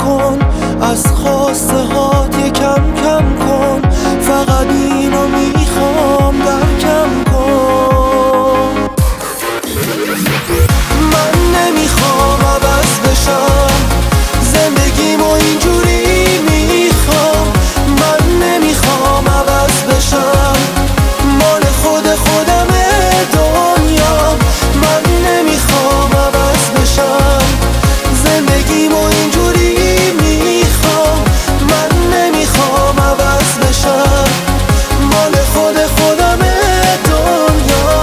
کن، از خواسته هات یکم کم کن، فقط اینو میخوام درکم کن. من نمیخوام عوض بشم، زندگیمو اینجوری میخوام. من نمیخوام عوض بشم، مال خودمه دنیا. من نمیخوام عوض بشم، زندگیمو اینجوری میخوام. من نمیخوام عوض بشم، مال خودمه دنیا.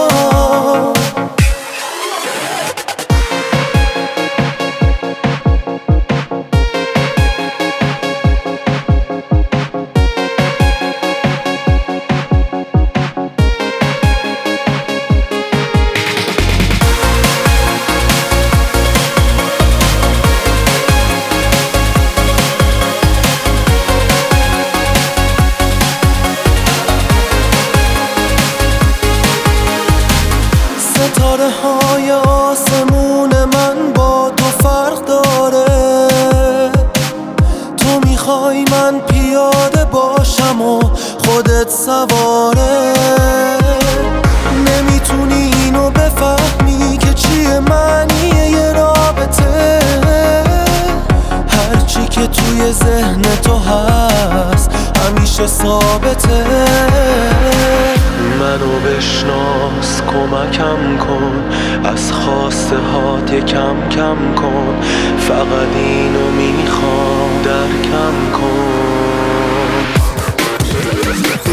ستاره های آسمون من با تو فرق داره. تو میخوای من پیاده باشم و خودت سواره. نمیتونی اینو بفهمی که چیه معنی یه رابطه. هرچی که توی ذهن تو هست همیشه ثابته. منو بشناس، کمکم کن، از خواسته هات یکم کم کن، فقط اینو میخوام درکم کن.